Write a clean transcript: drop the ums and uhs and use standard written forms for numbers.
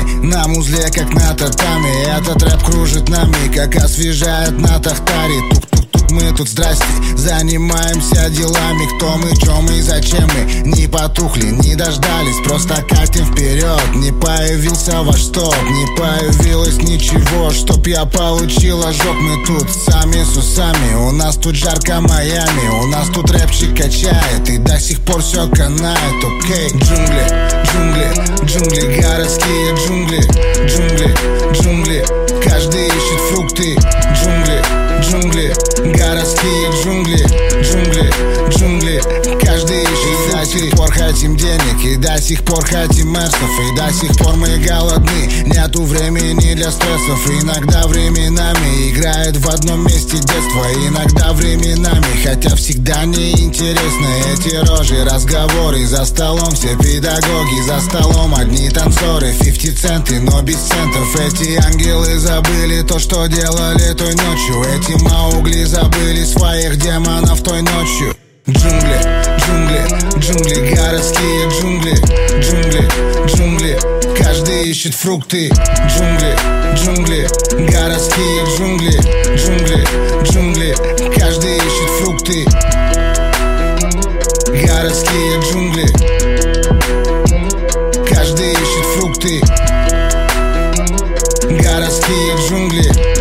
на узле, как на татами. Этот рэп кружит нами, как освежает на тахтаре. Тук-тук-тук, мы тут, здрасте, занимаемся делами. Кто мы, чё мы, зачем мы? Не потухли, не дождались, просто катим вперед. Не появился ваш стоп, не появилось ничего, чтоб я получил ожог. Мы тут сами с усами, у нас тут жарко Майами. У нас тут рэпчик качает и до сих пор все канает. Окей, джунгли, джунгли, джунгли, городские джунгли, джунгли, джунгли, каждый ищет фрукты. Джунгли, джунгли, городские джунгли, джунгли, джунгли, каждый ищет фрукты. До сих пор хотим денег, и до сих пор хотим мерсов, и до сих пор мы голодны. Нету времени для стрессов. Иногда временами играет в одном месте детство, иногда временами, хотя всегда неинтересно. Эти рожи, разговоры, за столом все педагоги, за столом одни танцоры, 50 центы, но без центов. Эти ангелы забыли то, что делали той ночью. Эти маугли забыли своих демонов той ночью. Джунгли, джунгли, джунгли, городские джунгли, джунгли, джунгли, каждый ищет фрукты. Джунгли, джунгли, городские джунгли, джунгли, джунгли, каждый ищет фрукты. Городские джунгли, каждый ищет фрукты. Городские джунгли.